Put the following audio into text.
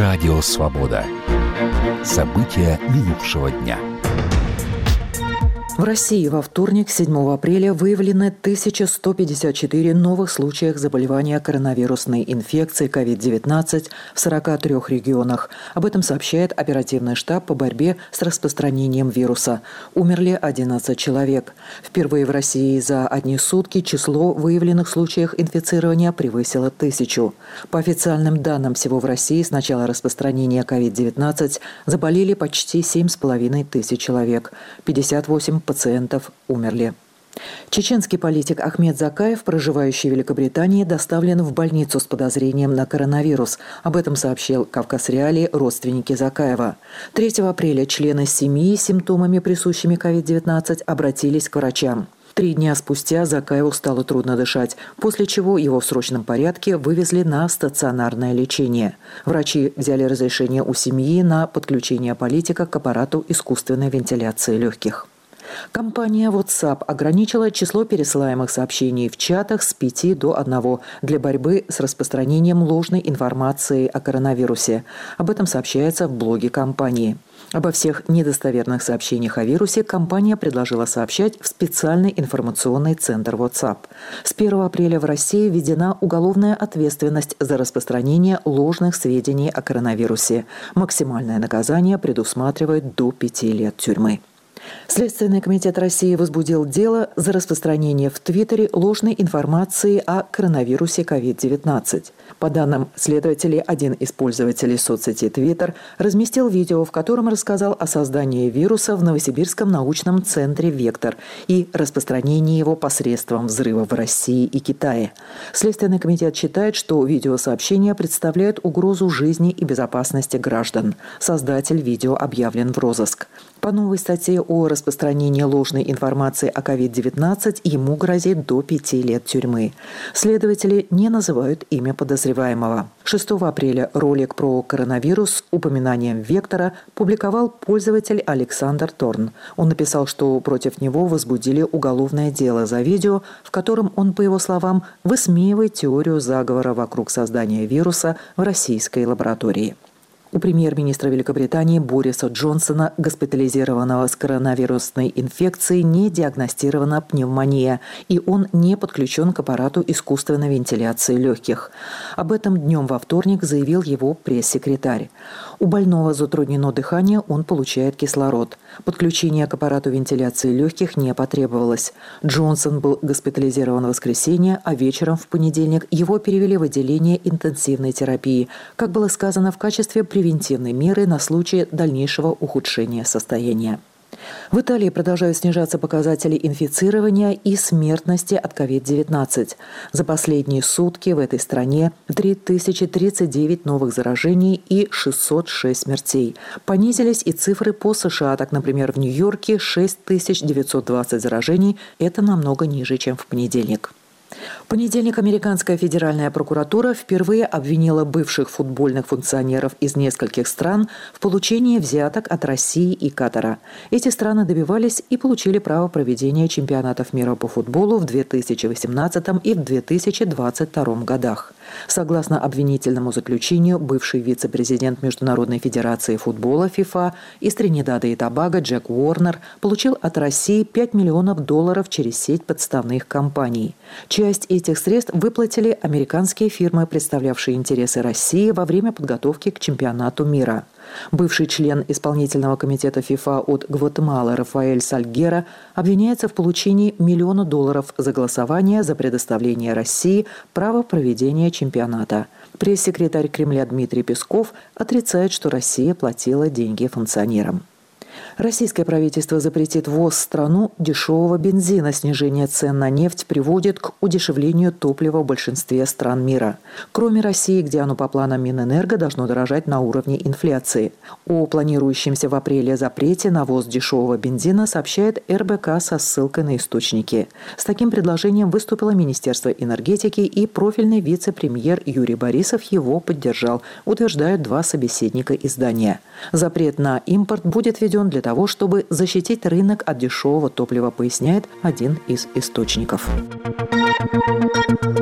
Радио «Свобода». События минувшего дня. В России во вторник, 7 апреля, выявлены 1154 новых случаев заболевания коронавирусной инфекцией COVID-19 в 43 регионах. Об этом сообщает оперативный штаб по борьбе с распространением вируса. Умерли 11 человек. Впервые в России за одни сутки число выявленных случаев инфицирования превысило 1000. По официальным данным, всего в России с начала распространения COVID-19 заболели почти 7500 человек. 58 пациентов умерли. Чеченский политик Ахмед Закаев, проживающий в Великобритании, доставлен в больницу с подозрением на коронавирус. Об этом сообщил «Кавказ Реалии» родственники Закаева. 3 апреля члены семьи с симптомами, присущими COVID-19, обратились к врачам. 3 дня спустя Закаеву стало трудно дышать, после чего его в срочном порядке вывезли на стационарное лечение. Врачи взяли разрешение у семьи на подключение политика к аппарату искусственной вентиляции легких. Компания WhatsApp ограничила число пересылаемых сообщений в чатах с 5 до 1 для борьбы с распространением ложной информации о коронавирусе. Об этом сообщается в блоге компании. Обо всех недостоверных сообщениях о вирусе компания предложила сообщать в специальный информационный центр WhatsApp. С 1 апреля в России введена уголовная ответственность за распространение ложных сведений о коронавирусе. Максимальное наказание предусматривает до 5 лет тюрьмы. Следственный комитет России возбудил дело за распространение в Твиттере ложной информации о коронавирусе COVID-19. По данным следователей, один из пользователей соцсети Twitter разместил видео, в котором рассказал о создании вируса в Новосибирском научном центре «Вектор» и распространении его посредством взрыва в России и Китае. Следственный комитет считает, что видеосообщение представляет угрозу жизни и безопасности граждан. Создатель видео объявлен в розыск. По новой статье о распространении ложной информации о COVID-19 ему грозит до 5 лет тюрьмы. Следователи не называют имя подозреваемого. 6 апреля ролик про коронавирус с упоминанием «Вектора» публиковал пользователь Александр Торн. Он написал, что против него возбудили уголовное дело за видео, в котором он, по его словам, высмеивает теорию заговора вокруг создания вируса в российской лаборатории. У премьер-министра Великобритании Бориса Джонсона, госпитализированного с коронавирусной инфекцией, не диагностирована пневмония, и он не подключен к аппарату искусственной вентиляции легких. Об этом днем во вторник заявил его пресс-секретарь. У больного затруднено дыхание, он получает кислород. Подключение к аппарату вентиляции легких не потребовалось. Джонсон был госпитализирован в воскресенье, а вечером в понедельник его перевели в отделение интенсивной терапии, как было сказано, в качестве превентивной меры на случай дальнейшего ухудшения состояния. В Италии продолжают снижаться показатели инфицирования и смертности от COVID-19. За последние сутки в этой стране 3039 новых заражений и 606 смертей. Понизились и цифры по США. Так, например, в Нью-Йорке 6920 заражений. Это намного ниже, чем в понедельник. В понедельник американская федеральная прокуратура впервые обвинила бывших футбольных функционеров из нескольких стран в получении взяток от России и Катара. Эти страны добивались и получили право проведения чемпионатов мира по футболу в 2018 и в 2022 годах. Согласно обвинительному заключению, бывший вице-президент Международной федерации футбола ФИФА из Тринидада и Тобаго Джек Уорнер получил от России $5 миллионов через сеть подставных компаний. Часть этих средств выплатили американские фирмы, представлявшие интересы России во время подготовки к чемпионату мира. Бывший член исполнительного комитета ФИФА от Гватемалы Рафаэль Сальгера обвиняется в получении $1 миллиона за голосование за предоставление России права проведения чемпионата. Пресс-секретарь Кремля Дмитрий Песков отрицает, что Россия платила деньги функционерам. Российское правительство запретит ввоз в страну дешевого бензина. Снижение цен на нефть приводит к удешевлению топлива в большинстве стран мира. Кроме России, где оно по планам Минэнерго должно дорожать на уровне инфляции. О планирующемся в апреле запрете на ввоз дешевого бензина сообщает РБК со ссылкой на источники. С таким предложением выступило Министерство энергетики, и профильный вице-премьер Юрий Борисов его поддержал, утверждают 2 собеседника издания. Запрет на импорт будет введен для того, чтобы защитить рынок от дешевого топлива, поясняет один из источников.